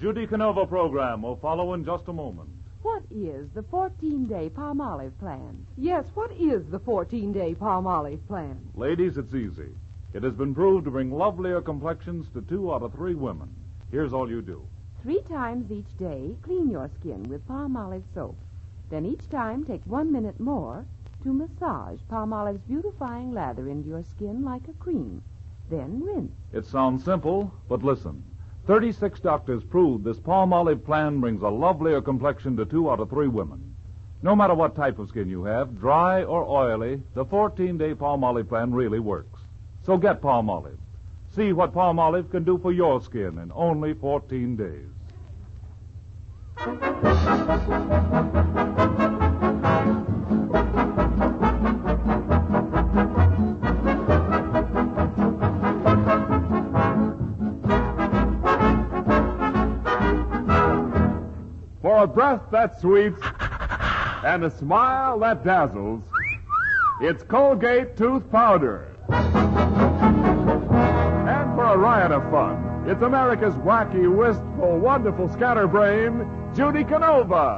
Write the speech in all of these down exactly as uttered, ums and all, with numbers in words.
Judy Canova program will follow in just a moment. What is the fourteen-day Palmolive plan? Yes, what is the fourteen-day Palmolive plan? Ladies, it's easy. It has been proved to bring lovelier complexions to two out of three women. Here's all you do. Three times each day, clean your skin with Palmolive soap. Then each time, take one minute more to massage Palmolive's beautifying lather into your skin like a cream. Then rinse. It sounds simple, but listen. thirty-six doctors proved this Palmolive plan brings a lovelier complexion to two out of three women. No matter what type of skin you have, dry or oily, the fourteen-day Palmolive plan really works. So get Palmolive. See what Palmolive can do for your skin in only fourteen days. For a breath that sweets and a smile that dazzles, it's Colgate Tooth Powder. And for a riot of fun, it's America's wacky, wistful, wonderful scatterbrain, Judy Canova.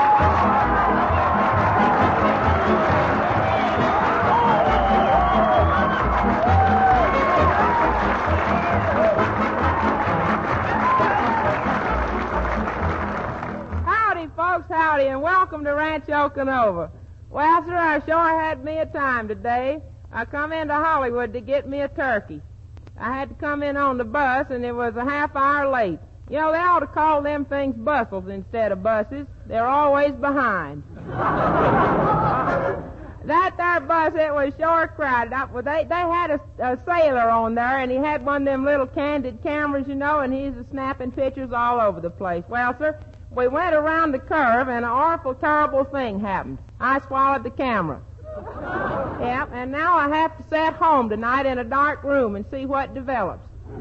Folks, howdy, and welcome to Rancho Canova. Well, sir, I sure had me a time today. I come into Hollywood to get me a turkey. I had to come in on the bus, and it was a half hour late. You know, they ought to call them things bustles instead of buses. They're always behind. That there bus, it was sure crowded up. Well, they, they had a, a sailor on there, and he had one of them little candid cameras, you know, and he's snapping pictures all over the place. Well, sir, we went around the curve, and an awful terrible thing happened. I swallowed the camera. Yep, and now I have to sit home tonight in a dark room and see what develops. It's,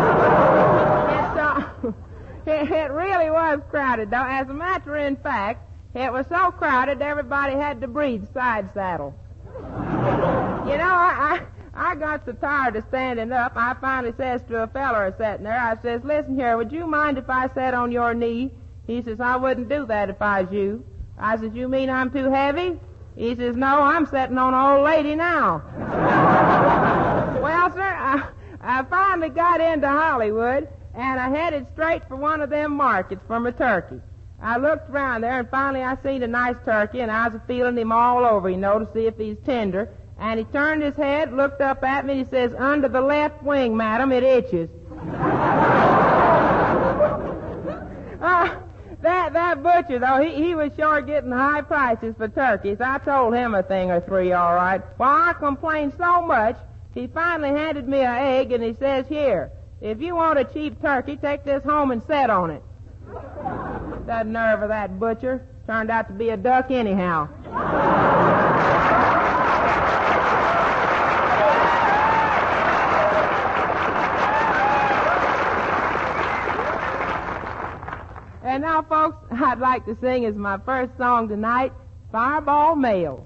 uh, it, it really was crowded, though. As a matter of fact, it was so crowded everybody had to breathe side saddle. You know, I, I, I got so tired of standing up, I finally says to a feller sitting there, I says, listen here, would you mind if I sat on your knee? He says, I wouldn't do that if I was you. I says, you mean I'm too heavy? He says, no, I'm sitting on an old lady now. Well, sir, I, I finally got into Hollywood, and I headed straight for one of them markets for my turkey. I looked around there, and finally I seen a nice turkey, and I was feeling him all over, you know, to see if he's tender. And he turned his head, looked up at me, and he says, under the left wing, madam, it itches. uh, That that butcher, though, he, he was sure getting high prices for turkeys. I told him a thing or three, all right. Well, I complained so much, he finally handed me an egg, and he says, here, if you want a cheap turkey, take this home and set on it. The nerve of that butcher. Turned out to be a duck anyhow. And now, folks, I'd like to sing as my first song tonight, Fireball Mail.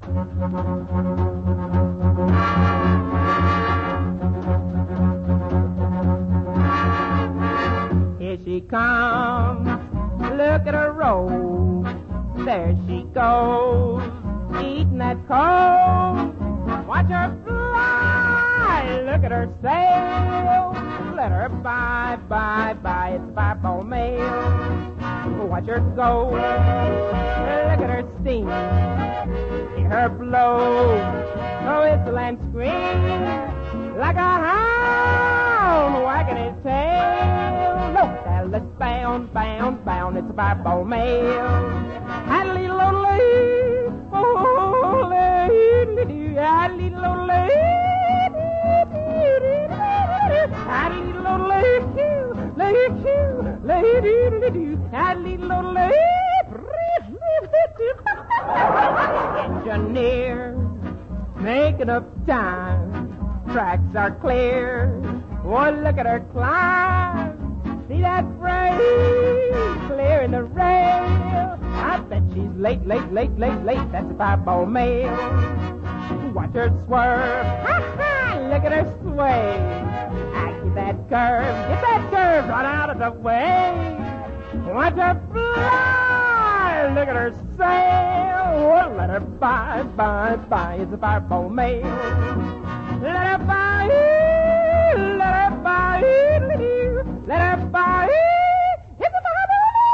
Here she comes, look at her roll. There she goes, eating that coal. Watch her fly, look at her sail. Let her by, by, by, it's fireball mail. Watch her go, look at her steam, hear her blow, her whistle and scream, like a hound wagging his tail. No, Dallas bound, bound, bound, it's fireball mail. Addle-ee-lo-lee, oh-lee-dee-dee, addle-ee-lo-lee, engineer, making up time, tracks are clear. Oh, look at her climb. See that freight clearing the rail. I bet she's late, late, late, late, late. That's a fireball mail. Watch her swerve. Ha ha! Look at her sway. I can that curve, get that curve right out of the way. Want to fly, look at her sail. Let her by, by, by, it's a fireball mail. Let her by, let her by, let her by, it's a fireball mail.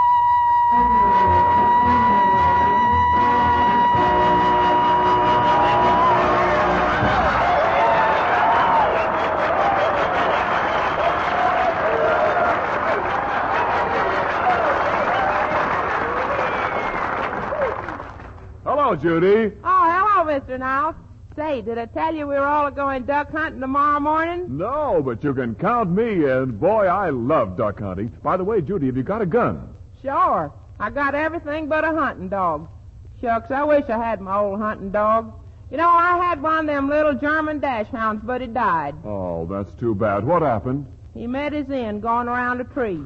Hello, Judy. Oh, hello, Mister Niles. Say, did I tell you we were all going duck hunting tomorrow morning? No, but you can count me in. Boy, I love duck hunting. By the way, Judy, have you got a gun? Sure. I got everything but a hunting dog. Shucks, I wish I had my old hunting dog. You know, I had one of them little German dash hounds, but he died. Oh, that's too bad. What happened? He met his end going around a tree.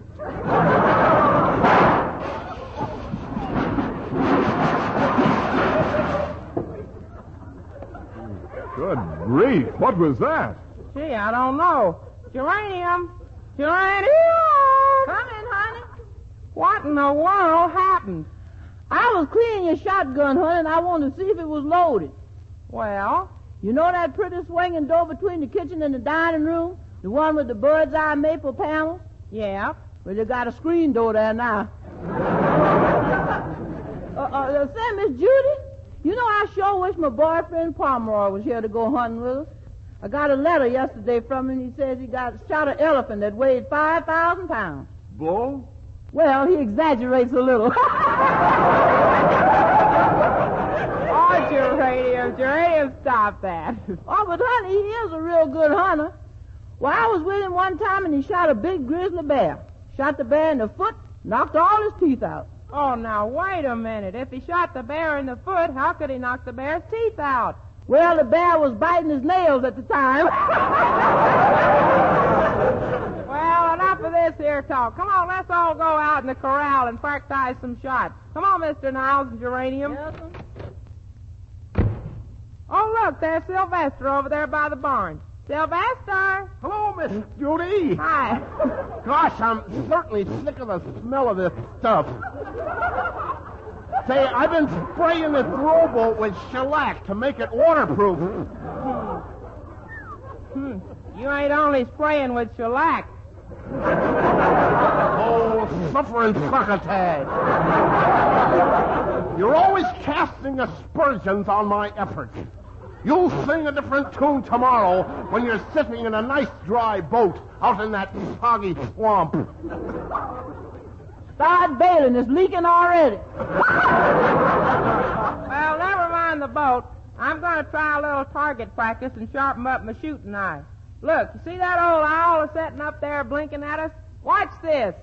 Good grief. What was that? Gee, I don't know. Geranium! Geranium! Come in, honey. What in the world happened? I was cleaning your shotgun, honey, and I wanted to see if it was loaded. Well? You know that pretty swinging door between the kitchen and the dining room? The one with the bird's eye maple panel? Yeah. Well, you got a screen door there now. uh, uh, say, Miss Judy, you know I sure wish my boyfriend Pomeroy was here to go hunting with us. I got a letter yesterday from him. He says he got shot an elephant that weighed five thousand pounds. Bull? Well, he exaggerates a little. Oh, Geranium, Geranium, stop that. Oh, but honey, he is a real good hunter. Well, I was with him one time and he shot a big grizzly bear. Shot the bear in the foot, knocked all his teeth out. Oh, now, wait a minute. If he shot the bear in the foot, how could he knock the bear's teeth out? Well, the bear was biting his nails at the time. Well, enough of this here talk. Come on, let's all go out in the corral and practice some shots. Come on, Mister Niles and Geranium. Yes, sir. Oh, look, there's Sylvester over there by the barn. Sylvester! Hello, Miss Judy. Hi. Gosh, I'm certainly sick of the smell of this stuff. Say, I've been spraying this rowboat with shellac to make it waterproof. Hmm. You ain't only spraying with shellac. Oh, suffering succotash. You're always casting aspersions on my efforts. You'll sing a different tune tomorrow when you're sitting in a nice dry boat out in that soggy swamp. Start bailing. It's leaking already. Well, never mind the boat. I'm going to try a little target practice and sharpen up my shooting eye. Look, you see that old owl sitting up there blinking at us? Watch this.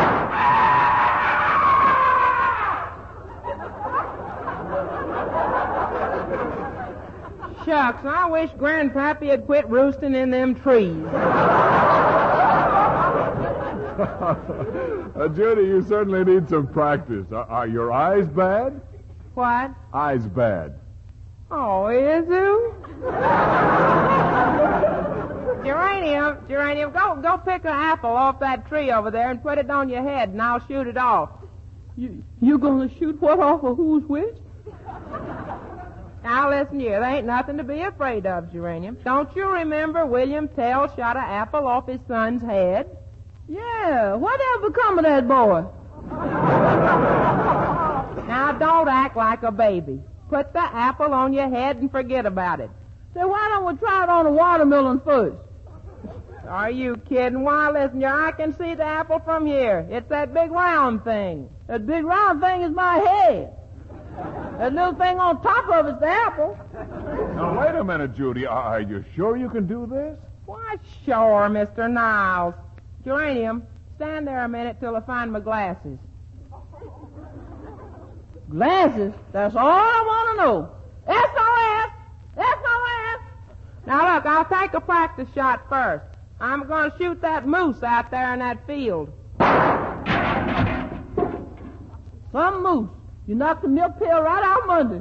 Shucks, I wish Grandpappy had quit roosting in them trees. uh, Judy, you certainly need some practice. Are, are your eyes bad? What? Eyes bad. Oh, is you? Geranium, Geranium, go go pick an apple off that tree over there and put it on your head, and I'll shoot it off. You you gonna shoot what off of who's which? Now listen here, there ain't nothing to be afraid of, Geranium. Don't you remember William Tell shot an apple off his son's head? Yeah, whatever become of that boy? Now don't act like a baby. Put the apple on your head and forget about it. Say, why don't we try it on a watermelon first? Are you kidding? Why, listen here, I can see the apple from here. It's that big round thing. That big round thing is my head. That little thing on top of it's the apple. Now, wait a minute, Judy. Are you sure you can do this? Why, sure, Mister Niles. Geranium, stand there a minute till I find my glasses. Glasses? That's all I want to know. S O S! S O S! Now, look, I'll take a practice shot first. I'm going to shoot that moose out there in that field. Some moose. You knocked the milk pail right out Monday.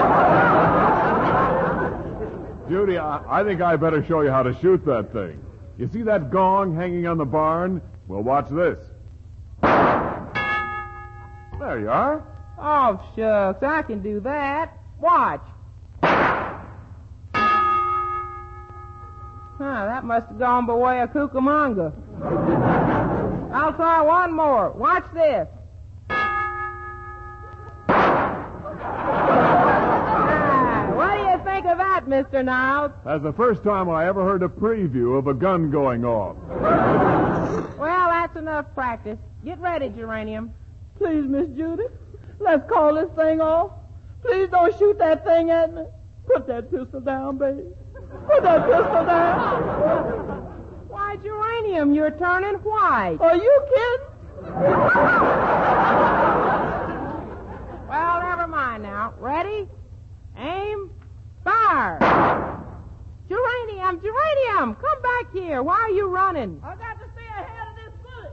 Judy, I, I think I better show you how to shoot that thing. You see that gong hanging on the barn? Well, watch this. There you are. Oh, shucks, I can do that. Watch. Huh, that must have gone by way of Cucamonga. I'll try one more. Watch this. Ah, what do you think of that, Mister Niles? That's the first time I ever heard a preview of a gun going off. Well, that's enough practice. Get ready, Geranium. Please, Miss Judy, let's call this thing off. Please don't shoot that thing at me. Put that pistol down, baby. Put that pistol down. Why, Geranium, you're turning white. Are you kidding? Well, never mind now. Ready? Aim. Fire. Geranium, Geranium, come back here. Why are you running? I got to stay ahead of this bullet.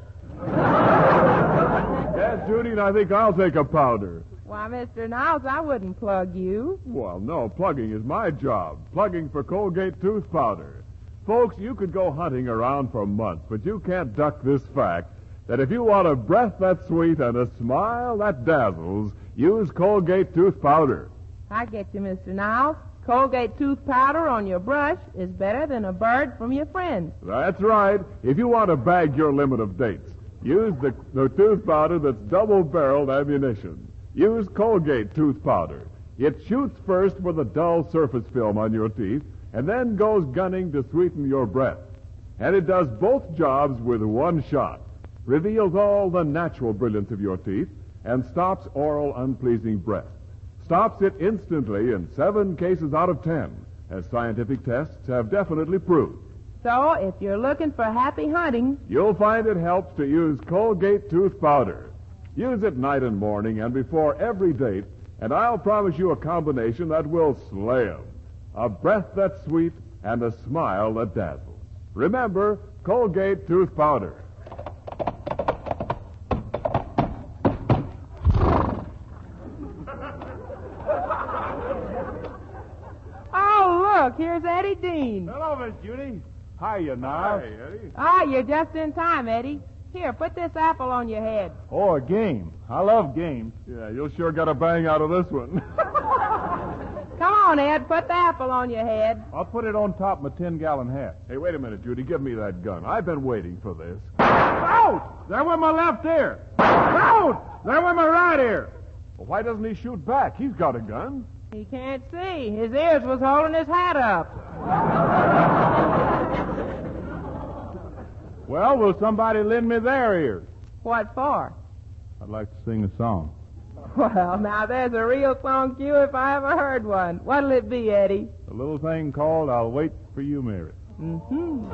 Yes, Judy, and I think I'll take a powder. Why, Mister Niles, I wouldn't plug you. Well, no, plugging is my job. Plugging for Colgate tooth powder. Folks, you could go hunting around for months, but you can't duck this fact that if you want a breath that's sweet and a smile that dazzles, use Colgate tooth powder. I get you, Mister Niles. Colgate tooth powder on your brush is better than a bird from your friends. That's right. If you want to bag your limit of dates, use the, the tooth powder that's double-barreled ammunition. Use Colgate tooth powder. It shoots first with a dull surface film on your teeth and then goes gunning to sweeten your breath. And it does both jobs with one shot. Reveals all the natural brilliance of your teeth and stops oral unpleasing breath. Stops it instantly in seven cases out of ten, as scientific tests have definitely proved. So, if you're looking for happy hunting, You'll find it helps to use Colgate tooth powder. Use it night and morning and before every date, and I'll promise you a combination that will slay 'em. A breath that's sweet and a smile that dazzles. Remember, Colgate tooth powder. oh, look, here's Eddie Dean. Hello, Miss Judy. Hiya, now. Hi, Eddie. Ah, you're just in time, Eddie. Here, put this apple on your head. Oh, a game. I love games. Yeah, you'll sure get a bang out of this one. Come on, Ed, put the apple on your head. I'll put it on top of my ten-gallon hat. Hey, wait a minute, Judy. Give me that gun. I've been waiting for this. Out! There went my left ear. Out! There went my right ear. Well, why doesn't he shoot back? He's got a gun. He can't see. His ears was holding his hat up. Well, will somebody lend me their ears? What for? I'd like to sing a song. Well, now there's a real song cue if I ever heard one. What'll it be, Eddie? A little thing called I'll Wait for You, Mary. Mm-hmm.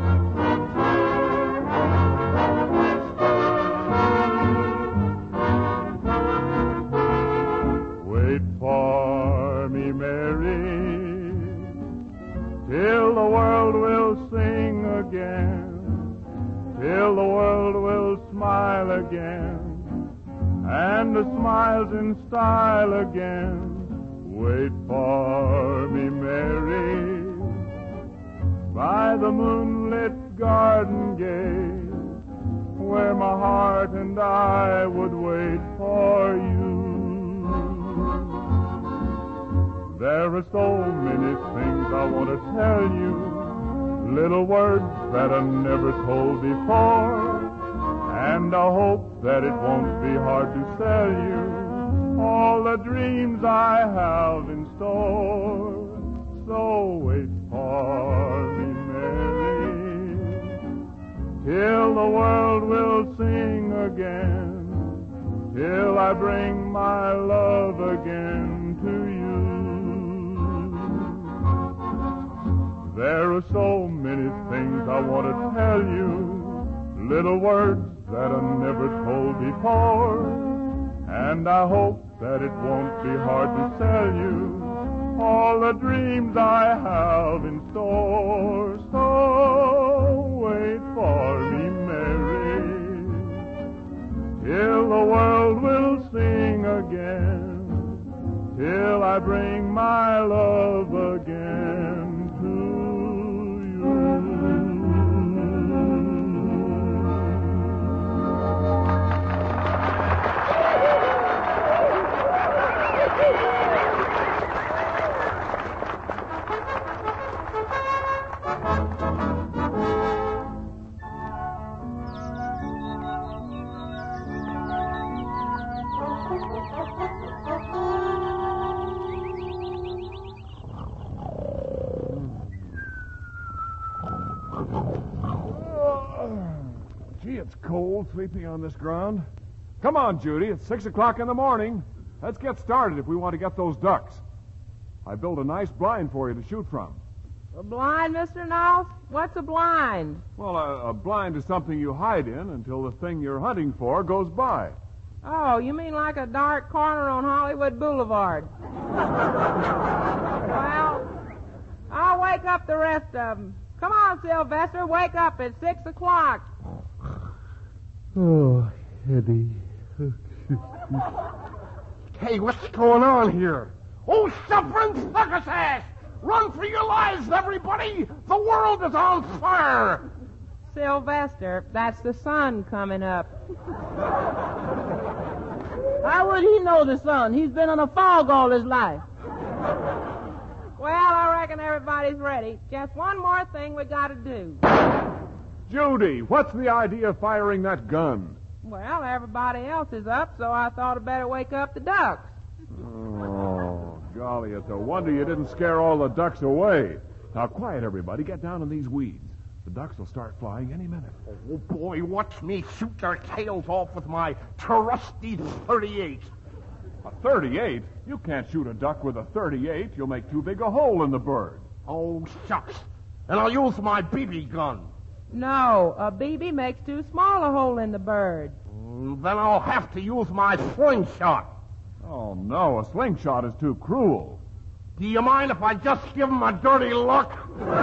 Wait for me, Mary, till the world will sing again, till the world will smile again, and the smiles in style again. Wait for me, Mary, by the moonlit garden gate, where my heart and I would wait for you. There are so many things I want to tell you, little words that I never told before, and I hope that it won't be hard to tell you all the dreams I have in store. So wait for me, Mary, till the world will sing again, till I bring my love again to you. There are so many things I want to tell you, little words that I never told before, and I hope that it won't be hard to tell you all the dreams I have in store. So wait for me, Mary, till the world will sing again, till I bring my love again to you. old sleepy on this ground. Come on, Judy. It's six o'clock in the morning. Let's get started if we want to get those ducks. I built a nice blind for you to shoot from. A blind, Mister Knowles? What's a blind? Well, a, a blind is something you hide in until the thing you're hunting for goes by. Oh, you mean like a dark corner on Hollywood Boulevard? Well, I'll wake up the rest of them. Come on, Sylvester, wake up. It's six o'clock. Oh, Eddie. Hey, what's going on here? Oh, suffering succus ass! Run for your lives, everybody! The world is on fire! Sylvester, that's the sun coming up. How would he know the sun? He's been in a fog all his life. Well, I reckon everybody's ready. Just one more thing we got to do. Judy, what's the idea of firing that gun? Well, everybody else is up, so I thought I'd better wake up the ducks. Oh, golly, it's a wonder you didn't scare all the ducks away. Now, quiet, everybody. Get down in these weeds. The ducks will start flying any minute. Oh, boy, watch me shoot their tails off with my trusty thirty-eight. A thirty-eight? You can't shoot a duck with a thirty-eight. You'll make too big a hole in the bird. Oh, shucks. And I'll use my B B gun. No, a B B makes too small a hole in the bird. Mm, then I'll have to use my slingshot. Oh, no, a slingshot is too cruel. Do you mind if I just give him a dirty look?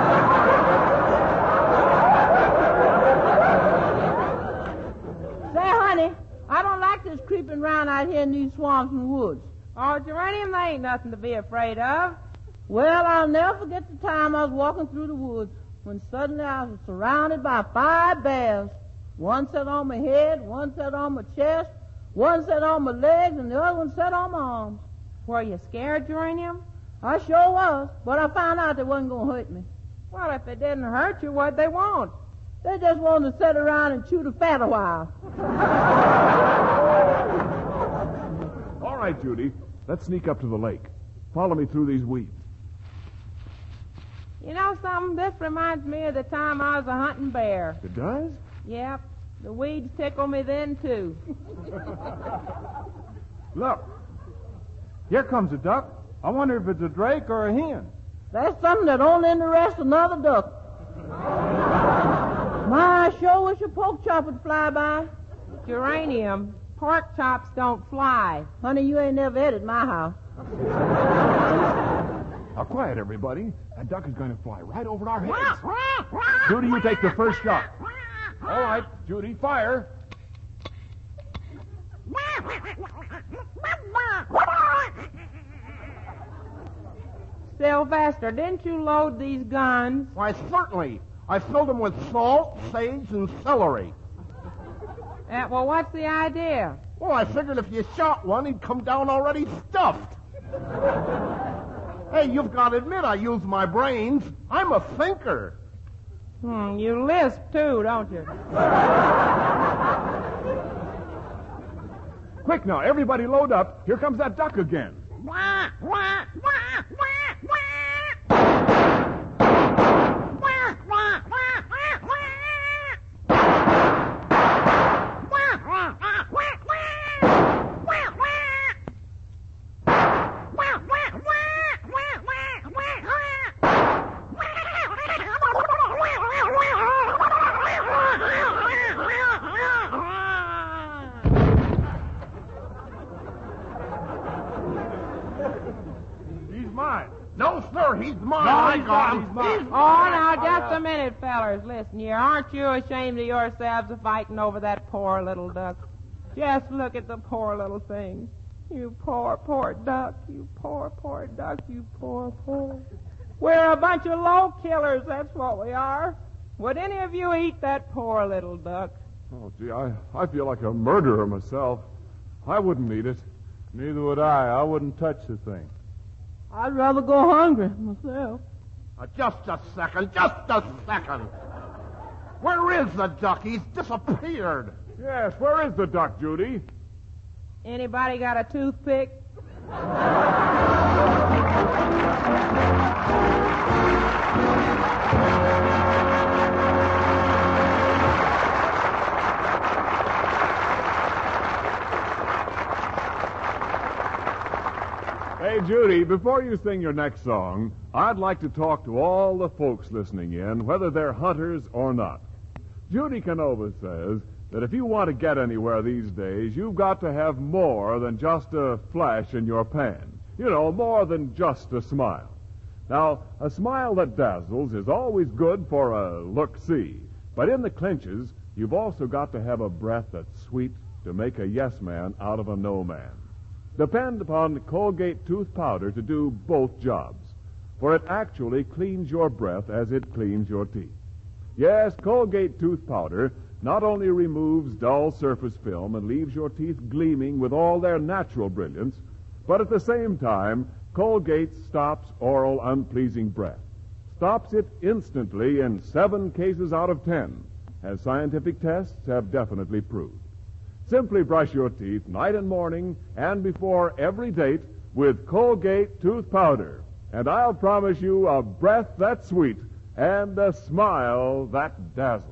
Say, honey, I don't like this creeping around out here in these swamps and woods. Oh, Geranium, there ain't nothing to be afraid of. Well, I'll never forget the time I was walking through the woods when suddenly I was surrounded by five bears. One sat on my head, one sat on my chest, one sat on my legs, and the other one sat on my arms. Were you scared, Geranium? I sure was, but I found out they wasn't going to hurt me. Well, if they didn't hurt you, what'd they want? They just wanted to sit around and chew the fat a while. All right, Judy, let's sneak up to the lake. Follow me through these weeds. You know something? This reminds me of the time I was a hunting bear. It does? Yep. The weeds tickle me then, too. Look. Here comes a duck. I wonder if it's a drake or a hen. That's something that only interests another duck. My, I sure wish a pork chop would fly by. Geranium, pork chops don't fly. Honey, you ain't never ate at my house. Now, quiet, everybody. That duck is going to fly right over our heads. Judy, you take the first shot. All right, Judy, fire. Sylvester, didn't you load these guns? Why, certainly. I filled them with salt, sage, and celery. Uh, well, what's the idea? Well, I figured if you shot one, he'd come down already stuffed. Hey, you've got to admit I use my brains. I'm a thinker. Hmm, you lisp, too, don't you? Quick now, everybody load up. Here comes that duck again. No, sir, he's mine. No, I got him. He's mine. Oh, now, just a minute, fellers. Listen here. Aren't you ashamed of yourselves of fighting over that poor little duck? Just look at the poor little thing. You poor, poor duck. You poor, poor duck. You poor, poor. We're a bunch of low killers, that's what we are. Would any of you eat that poor little duck? Oh, gee, I, I feel like a murderer myself. I wouldn't eat it. Neither would I. I wouldn't touch the thing. I'd rather go hungry myself. Uh, just a second, just a second. Where is the duck? He's disappeared. Yes, where is the duck, Judy? Anybody got a toothpick? Hey, Judy, before you sing your next song, I'd like to talk to all the folks listening in, whether they're hunters or not. Judy Canova says that if you want to get anywhere these days, you've got to have more than just a flash in your pan. You know, more than just a smile. Now, a smile that dazzles is always good for a look-see. But in the clinches, you've also got to have a breath that's sweet to make a yes man out of a no man. Depend upon Colgate tooth powder to do both jobs, for it actually cleans your breath as it cleans your teeth. Yes, Colgate tooth powder not only removes dull surface film and leaves your teeth gleaming with all their natural brilliance, but at the same time, Colgate stops oral unpleasing breath. Stops it instantly in seven cases out of ten, as scientific tests have definitely proved. Simply brush your teeth night and morning and before every date with Colgate tooth powder. And I'll promise you a breath that's sweet and a smile that dazzles.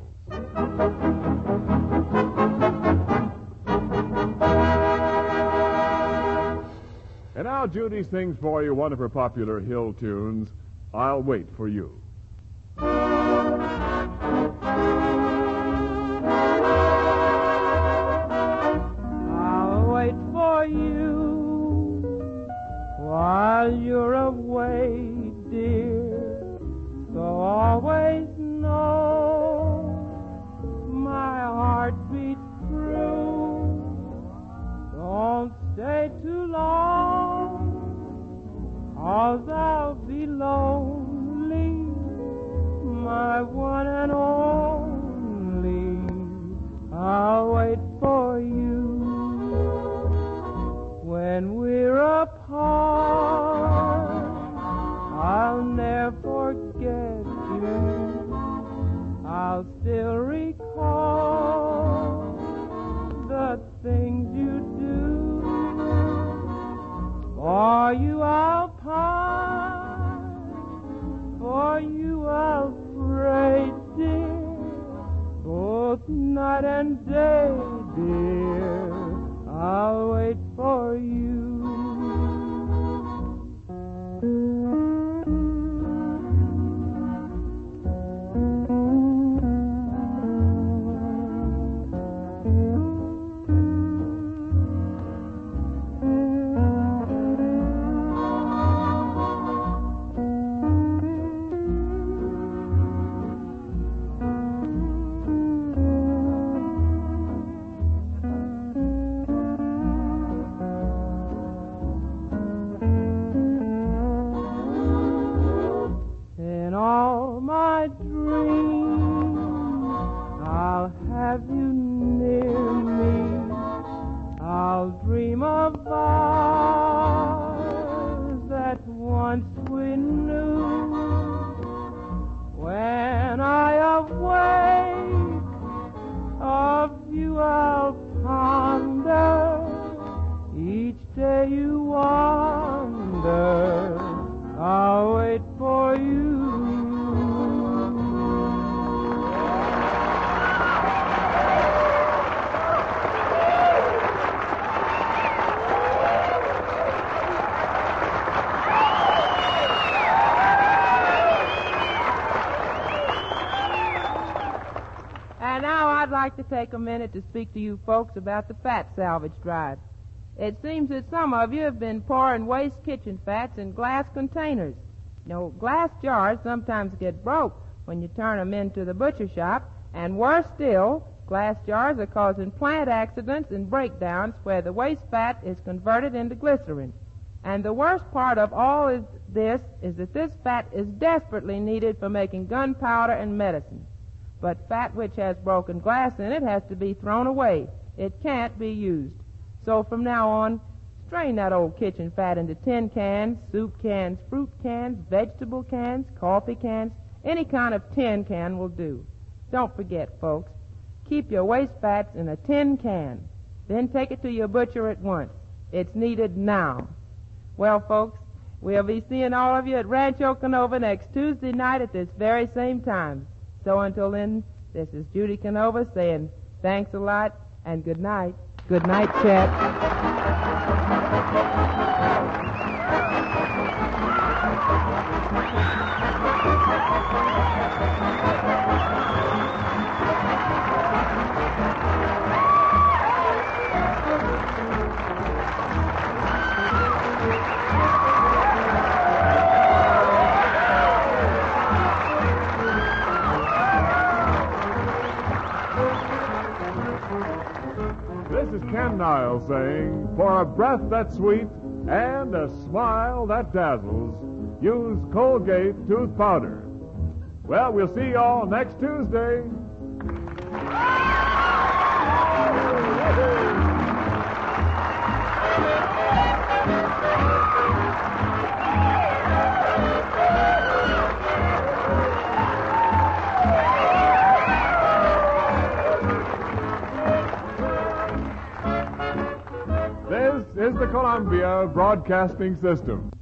And now Judy sings for you one of her popular hill tunes, I'll Wait for You. You while you're away, dear, so always know my heart beats true. Don't stay too long, 'cause I'll be lonely, my one and only. I'll wait for you. When we're apart, I'll never forget you. I'll still recall the things you do. For you I'll pine, for you I'll pray, dear, both night and day, dear. I'll wait for you. I'd like to take a minute to speak to you folks about the fat salvage drive. It seems that some of you have been pouring waste kitchen fats in glass containers. You know, glass jars sometimes get broke when you turn them into the butcher shop, and worse still, glass jars are causing plant accidents and breakdowns where the waste fat is converted into glycerin. And the worst part of all is this is that this fat is desperately needed for making gunpowder and medicine. But fat which has broken glass in it has to be thrown away. It can't be used. So from now on, strain that old kitchen fat into tin cans, soup cans, fruit cans, vegetable cans, coffee cans. Any kind of tin can will do. Don't forget, folks, keep your waste fats in a tin can. Then take it to your butcher at once. It's needed now. Well, folks, we'll be seeing all of you at Rancho Canova next Tuesday night at this very same time. So until then, this is Judy Canova saying thanks a lot and good night. Good night, Chet. This is Ken Niles saying, for a breath that's sweet and a smile that dazzles, use Colgate tooth powder. Well, we'll see you all next Tuesday. This is the Columbia Broadcasting System.